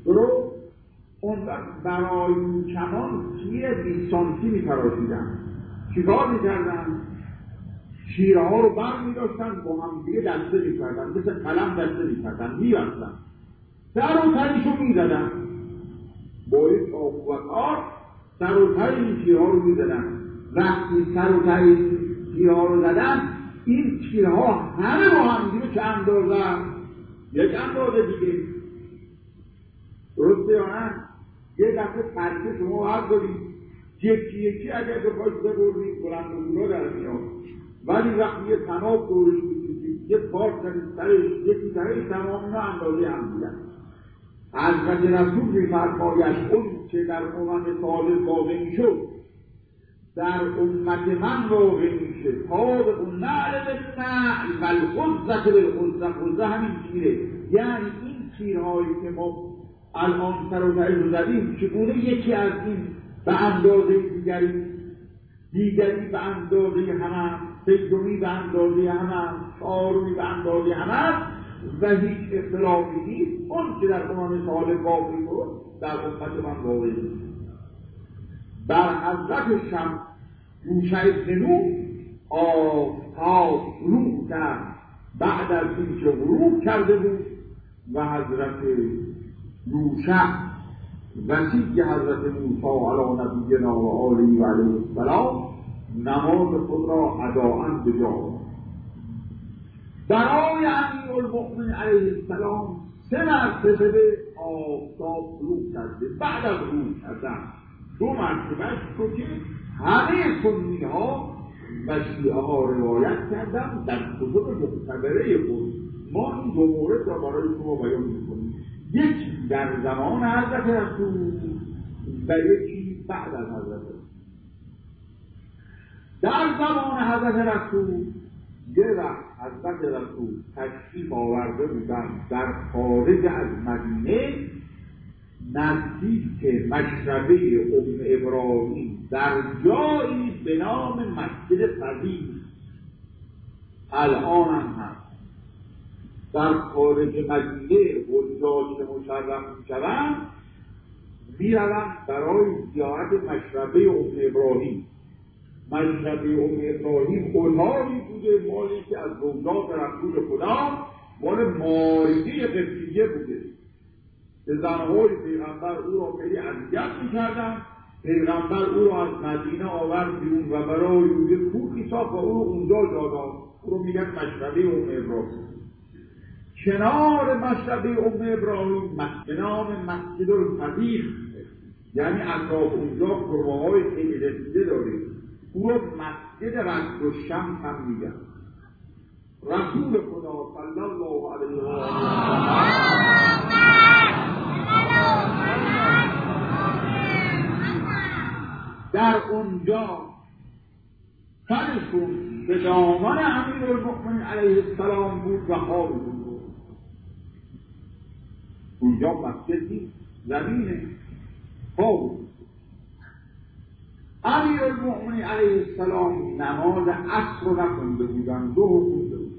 [SPEAKER 2] درست؟ اون وقت برای کمان تیر 20 سانتی می‌تراشیدن. چیکار می‌کردن؟ شیرها رو بر می‌داشتن با هم دیگه دسته می‌کردن، مثل قلم دسته می‌کردن، می‌بستن، در و تنشو می‌زدن، با یک چاقو و کار سر و ته این تیرها رو می‌زدن. وقتی سر و ته این تیرها رو زدن، این تیرها همه با هم دیگه چه اندازه؟ یک اندازه دیگه. درسته یا نه؟ یه دفعه پرچه شما بردارید، یکی یکی اگر بخواید ببرید بلند و بولا در میاد، ولی وقتی یه تناب دورش می‌کشید، یه پارچ زدید سرش، یکی سرش، تمام اینا اندازه هم بودن. حضرت رسول می‌فرماید اون که در امم صالح واقع می‌شد در امت من واقع میشه. طابق النعل بالنعل و الخزة بالخزة. خزة همین تیره، یعنی این تیرهایی که ما الان سر و تهش رو زدیم، چگونه یکی از این به اندازه دیگری به اندازه همه، سیومی به اندازه همه، چهارمی به اندازه همه و هیچ اختلافی نیست. اون که در امم صالح واقع بود در امت من واقع نیست. بر حضرت شمس یوشع ابن نون آفتاب غروب کرد بعد از اینکه غروب کرده بود و حضرت یوشع وصی حضرت موسی علی نبینا و آله و علیه السلام نماز خود را اداءً بجا آورد. برای امیرالمؤمنین علیه السلام 3 مرتبه آفتاب غروب کرده. بعد از غروب کردن 2 مرتبهش رو که همه سنی ها و شیعه ها روایت کردن در کتب معتبره خود. ما این 2 مورد را برای شما بیان می‌کنیم، یکی در زمان حضرت رسول و یکی بعد از حضرت رسول. در زمان حضرت رسول یه وقت حضرت رسول تشریف آورده بودن در خارج از مدینه، نزدیک مشربه ام ابراهیم در جایی به نام مسجد فضیل، الان هم هست. در خارج مدینه حجاج که مشرف میشوند میروند برای زیارت مشربه ام ابراهیم. مشربه ام ابراهیم اتاقی بوده مالی که از زوجات رسول خدا مال ماریه قبطیه بوده که زنهای پیغمبر او را خیلی اذیت می‌کردند. پیغمبر او را از مدینه آورد بیرون و برای او یک کوهی ساخت و او را اونجا جا داد. او رو میگن مشربه ام ابراهیم. کنار مشربه ام ابراهیم به نام مسجد الفضیل، یعنی اطراف اونجا خرماهای خیلی رسیده داره، او رو مسجد رد الشمس هم میگن. رسول خدا صلی الله علیه و آله در اونجا سرشون به دامان امیرالمؤمنین علیه السلام بود و خوابشون بود. اونجا مسجد نیست، زمینه، خواب. امیرالمؤمنین علیه السلام نماز عصر رو نخونده بودن، 2 خونده بود.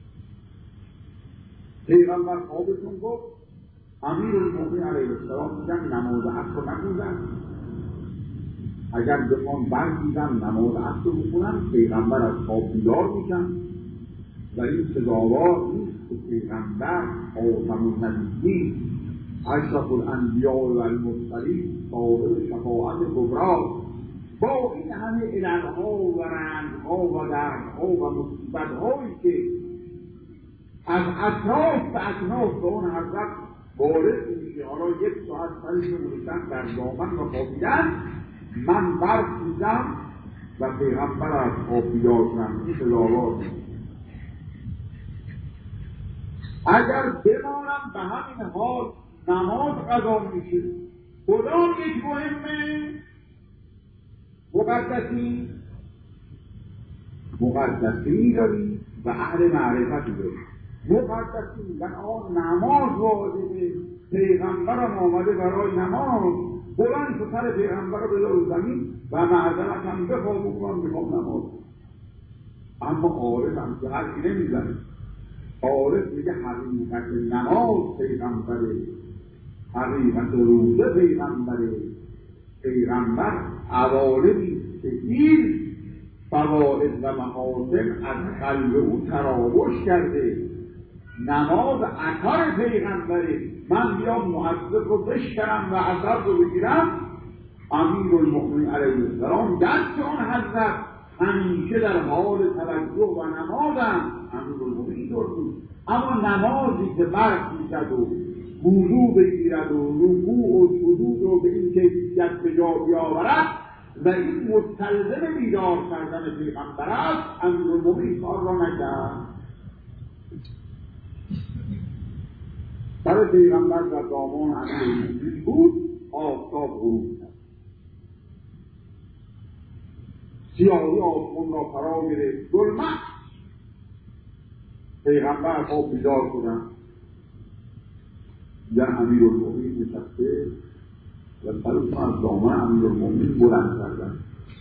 [SPEAKER 2] پیغمبر خوابشون گفت، امیرالمؤمنین علیه السلام میگن نماز عصر رو نخوندن، اگر بخوام برگیدن نماز عصر رو بخونن پیغمبر از خواب بیدار میشن و این سزاوار نیست که پیغمبر خاتم النبیین اشرف الانبیاء و المرسلین صاحب شفاعت کبری با این همه عللها و رنجها و دردها و مصیبتهایی که از اطراف به اکناف به اون حضرت وارد میشه، حالا 1 ساعت سرش رو بودن در دامن و خوابیدن، من برخیزم و پیغمبر از خواب بیدار شدم. این سزاوار نیست. اگر بمانم به همین حال نماز قضا میشه. کدام یک مهمه؟ مقدسی داریم و اهل معرفتی داریم. مقدسی میگن آقا نماز واجبه، پیغمبرم آمده برای نماز، بلند تو سر پیغمبر رو بذار زمین و معذرت هم بخواب من میخوام نماز. اما عارف هم که حرفی نمیزنه. عارف میگه حقیقت نماز پیغمبره حقیقت روزه پیغمبر عوالمی که این فواید و محاسن از قلب او تراوش کرده. نماز اثر پیغمبره، من بیام مؤثر رو بشکنم و اثر رو بگیرم. امیرالمؤمنین علیه السلام دست اون حضرت همیشه در حال توجه و نمازم. امیرالمؤمنین بود، اما نمازی که برق میشد و وضو بگیرد و رکوع و سجود رو به این کیفیت به جا بیاورد و این مستلزم بیدار کردن پیغمبر است، امیرالمؤمنین کار را نکرد. سر پیغمبر در دامان امیرالمؤمنین بود، آفتاب غروب کرد، سیاهی آسمان را فرا گرفت، ظلمت. پیغمبر خواب بیدار شدن، در امیرالمؤمنین نشسته و سرشون از دامن امیرالمؤمنین بلند کردن.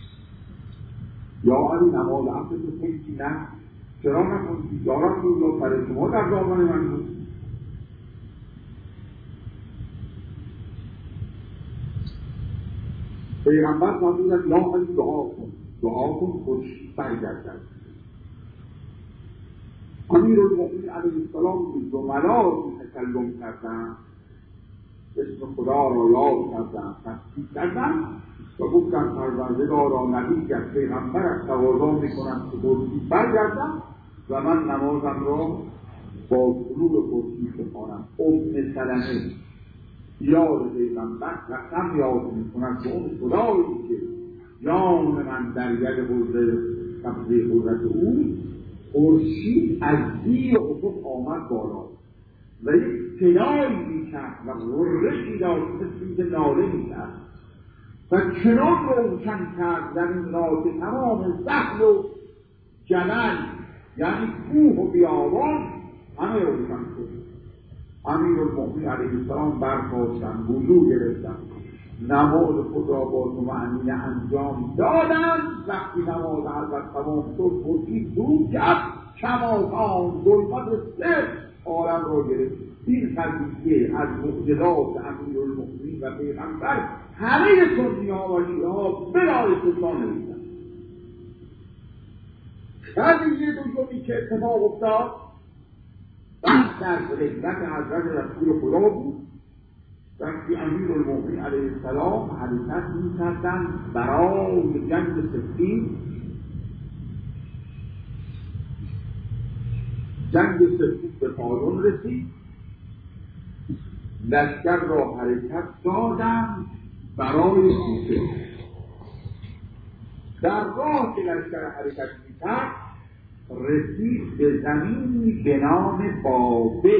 [SPEAKER 2] یا علی نماز عصر تو خیلی نه، چرا نکنید؟ یا رسول الله سر شما در دامن من بود. پیغمبر فرمودند یا علی دعا کن خودش برگردد. امیرالمؤمنین علیه السلام دو ملار تکلم کردن، اسم خدا را یاد کردن، تسبیح کردن و گفتن پروردگارا نبی از پیغمبرت تقاضا میکنم که خودش برگردم و من نمازم را با طلوع خورشید بخوانم. سلمه یاد پیغمبر رقم یاد میکنم که اون خدایی که جان من در ید قبضه قدرت او، خورشید از زیر افق آمد بالا و یک صدایی میکرد و غرشی داشت مثل که ناله میکرد و چنان روشن کرد در این را که تمام سهل و جبل یعنی کوه و بیابان همه روشن شد. امیرالمؤمنین علیه السلام برخاستن، وضو گرفتن، نماز خود را با طمأنینه انجام دادن. وقتی نماز حضرت تمام شد، خورشید غروب کرد، کماکان ظلمت صفر عالم را گرفت. این قضیه از معجزات امیرالمؤمنین و پیغمبر همه سنی‌ها و شیعه‌ها بلا استثنا نوشتند. قضیه دومی که اتفاق افتاد بحث در رحلت حضرت رسول خدا بود. وقتی امیرالمؤمنین علیه السلام حرکت می‌کردند برای جنگ صفین، جنگ صفین به پایان رسید، لشکر را حرکت دادند برای کوفه. در راه که لشکر حرکت می‌کرد رسید به زمینی به نام بابل.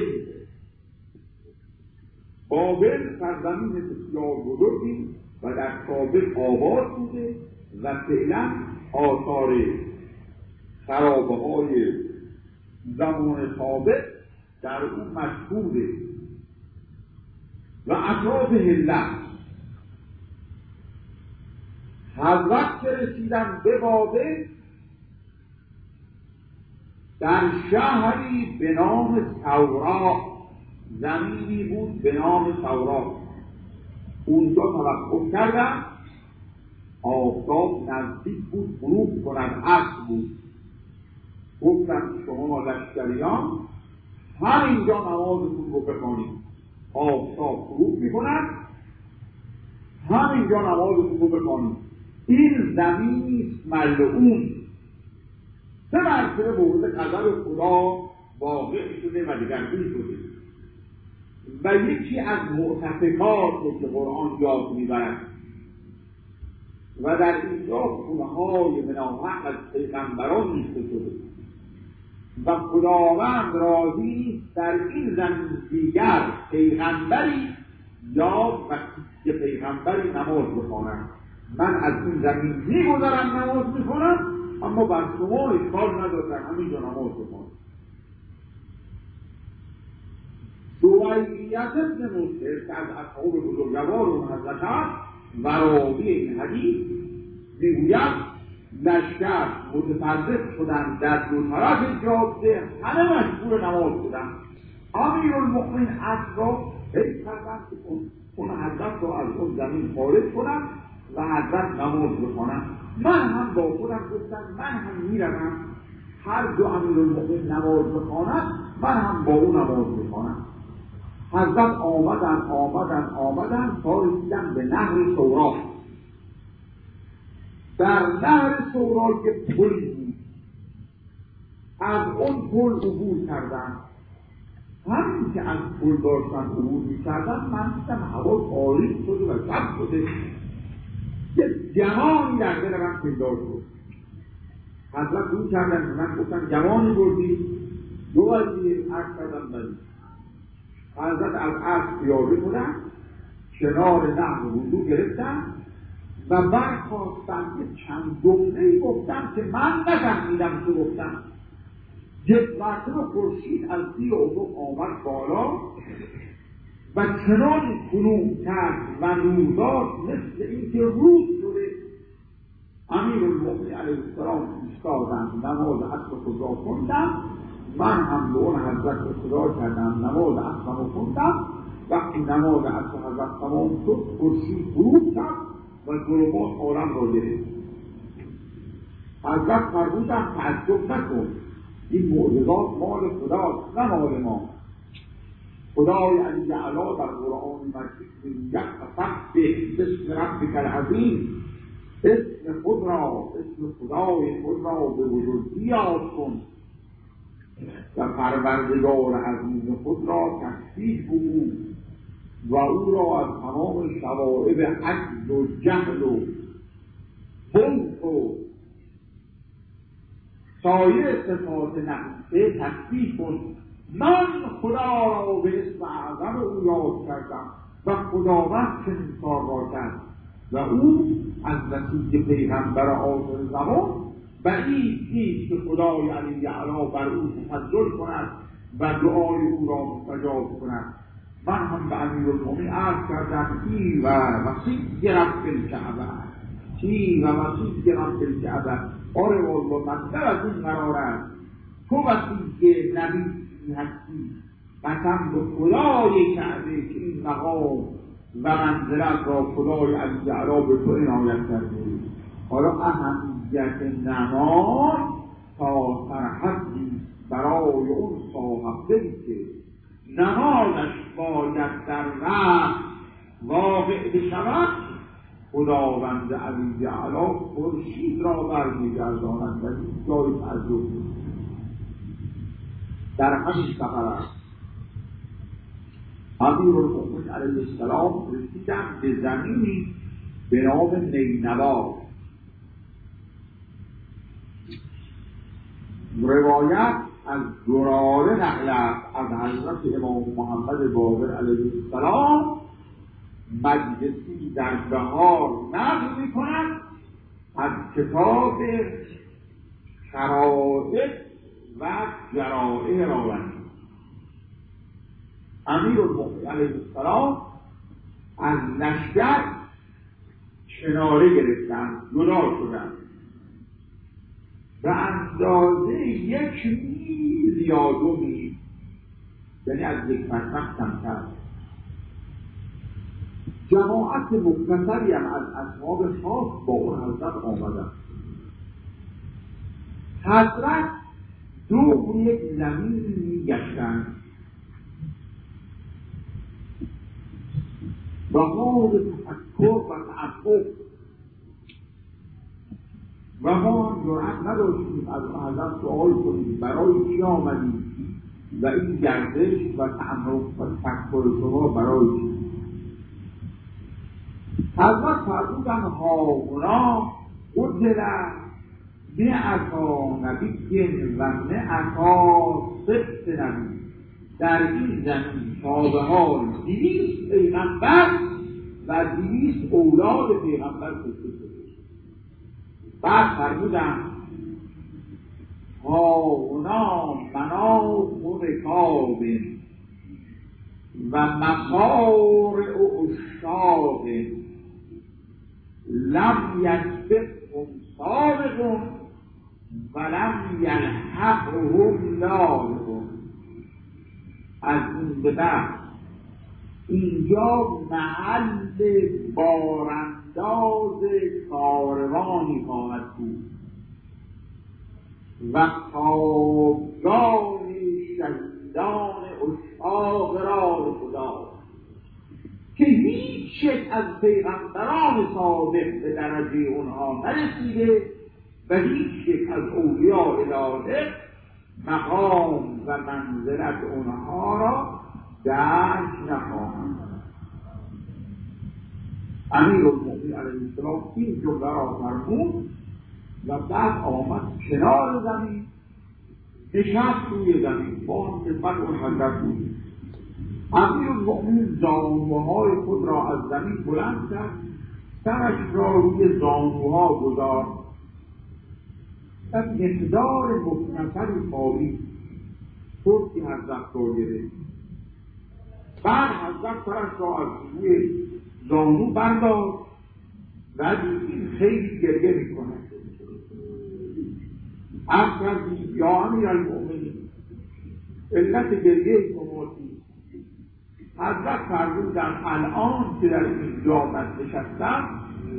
[SPEAKER 2] بابل سرزمین بسیار بزرگی و در سابق آباد بوده و فعلا آثار خرابه‌های زمان سابق در اون مشهوده و اطراف هلت. حضرت که رسیدن به بابل در شهری به نام ثورا، زمینی بود به نام ثورا، اونجا توقف کردن. آفتاب نزدیک بود غروب کند، عصر بود. گفتن شما لشکریان همینجا نمازتون رو بخوانید، آفتاب غروب میکند، همینجا نمازتون رو بخوانید. این زمینی ملعون، سه مرتبه مورد غضب خدا واقع شده و دگرگون شده و یکی از معتقدات که قرآن یاد میبرد و در اینجا خونه‌های مناحق از پیغمبران ریخته شده و خداوند راضی نیست در این زمین دیگر پیغمبری یا وقتی پیغمبری نماز بخوانند. من از این زمین میگذرم نماز میخونم، اما بر شما اشکال ندارد همینجا نماز بخوانید. سویعیت ابن مسلم که از اصحاب بزرگوار و حضرت است و راوی این حدیث میگوید لشکر متفرق شدن در دو طرف جاده، همه مشغول نماز شدن امیرالمؤمنین عصر را حیث کردن که اون حضرت رو از اون زمین خارج کنم و حضرت نماز بخوانم. من هم با خودم گفتم من هم میروم هر دو امیرالمؤمنین نماز بخوانم من هم با اون نماز بخوانم. حضرت آمدن تا رسیدن به نهر سورا. در نهر سورا که پل بود، از اون پل عبور کردن. همین که از پل داشتن عبور می‌کردن من دیدم هوا تاریک شده و شب شده. یه جوانی در دل من پیدا شد. حضرت رو کردن من گفتم جوانی بردی؟ دو وزیر عرض کردم بلی. حضرت از عرض پیاده بودن، کنار نهر وضو گرفتن و برخواستن که چند جمله‌ای گفتن که من نفهمیدم چه گفتن. یک مرتبه خورشید از زیر افق آمد بالا و چنان طلوع کرد و نور داد مثل اینکه روز شده. امیرالمؤمنین علیه السلام ایستادند، نماز عصر خود را خوندم. من هم به اون حضرت اقتدا کردم، نماز عصر را خوندم. وقتی نماز عصر حضرت تمام شد خورشید غروب کرد و ظلمات عالم را گرفت. حضرت فرمودند تعجب نکن، این معجزات مال خداست نه مال ما. خدای علی اعلی در قرآن مجید میگوید فسبح باسم ربک العظیم، اسم خود را، اسم خدای خود را به بزرگی یاد کن و پروردگار عظیم خود را تسبیح بگو و او را از تمام شوائب عجز و جهل و ضعف و سایر صفات نقصه تسبیح کن. من خدا را به اسم اعظم او یاد کردم و خداوند چنین کار را کرد و او از وسیله پیغمبر آخر زمان بعید نیست که خدای علی اعلی بر او تفضل کند و دعای او را مستجاب کند. من هم به امیرالمؤمنین عرض کردم ای و وسیع رب الکعبه، ای و وسیع رب الکعبه. آره والله من در از این قرار است تو وسیع نبی هستی، قسم به خدای کعبه که این مقام و منزلت را خدای علی اعلی به تو عنایت کرده. حالا اهمیت نماز تا سرحدی برای اون صاحبی که نمازش باید در وقت واقع بشود، خداوند علی اعلی خورشید را برمیگرداند و این جای تعجب در همین سفر است. امیرالمؤمنین علیه السلام رسیدن به زمینی به نام نینوا. روایت از دراره نقل است از حضرت امام محمد باقر علیه السلام مجلسی در بهار نقل می کند از کتاب شرائط و جرائع راوندی. امیرالمؤمنین علیه السلام از لشکر کناره گرفتند، جدا شدند به اندازه 1 میل یا 2 میل، یعنی از 1 مشرق کمتر. جماعت مختصری هم از اصحاب خاص با اون حضرت آمدند. حضرت دور یک زمینی میگشتند و حال تفکر و تعقب و ما جرأت نداشتیم از حضرت سؤال کنیم برای چی آمدیم و این گردش و تعمق و تفکر شما برای چی. حضرت فرمودند هاونا قدر مئتا نبی و مئتا صدق نبی. در این زمین تا حال 200 پیغمبر و 200 اولاد پیغمبر کشته شده. بعد فرمودند هاونا مناط رکاب و مصارع عشاق لم یسبقهم سابق ولم یلحقهم لاحق. از این به بعد اینجا محل بارانداز کاروانی خواهد بود و خوابگاه شهیدان اشاق راه خدا که هیچ یک از پیغمبران سابق به درجه اونها نرسیده و هیچ یک از اولیاء الهه مقام و منزلت اونها را درک نخواهند. امیرالمؤمنین علیه السلام این جمله را فرمود و بعد آمد کنار زمین، نشست روی زمین با خدمت اون حضرت بود. امیرالمؤمنین زانوهای خود را از زمین بلند کرد، سرش را روی زانوها گذاشت و مقدار مختصری خوابید. ترسی حضرت را گرفت. بعد حضرت سرش را از روی زانو برداشت و دید خیلی گریه میکنه. عرض کردیم یا امیرالمؤمنین علت گریه شماتی؟ حضرت فرمودند الان که در اینجا من نشستم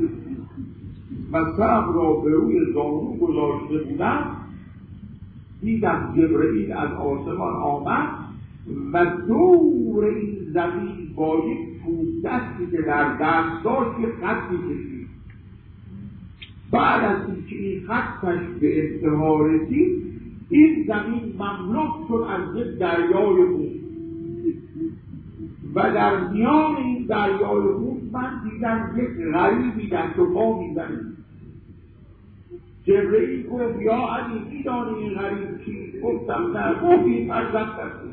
[SPEAKER 2] و سرم را به روی زانو گذاشته بودم، دیدم جبرئیل از آسمان آمد و دور این زمین با یک چوب دستی که در دست داشت یک خطی کشید. بعد از اینکه این خطش به انتها رسید، این زمین مملو شد از یک دریای خون و در میان این دریای خون من دیدم یک غریبی دست و پا میزنه. جبرئیل گفت یا علی میدانی این غریب چیست؟ گفتم نه. گفت این فرزند است.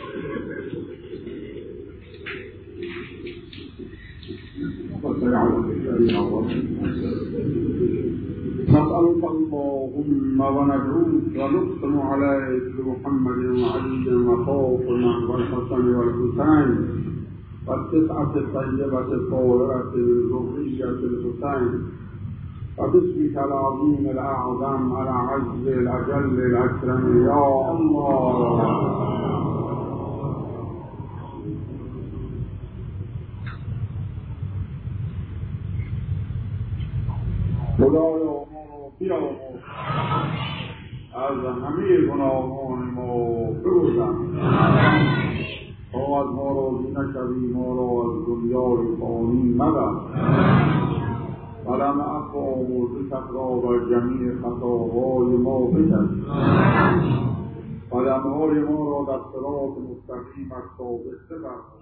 [SPEAKER 1] نسألك اللهم وندعوك ونقسم عليك بمحمد وعلي وفاطمة والحسن والحسين والتسعة الطيبة الطاهرة ذرية الحسين وباسمك العظيم الأعظم الأعز الأجل الأكرم يا الله. خدایا ما را بیامرز، از همه گناهان ما بگذر تا از ما راضی نشوی، ما را از دنیای فانی مبر و لم عفو آمرزشت را و جمیع خطاهای ما بکش و دمهای ما را در صراط مستقیمت ثابت بفرما.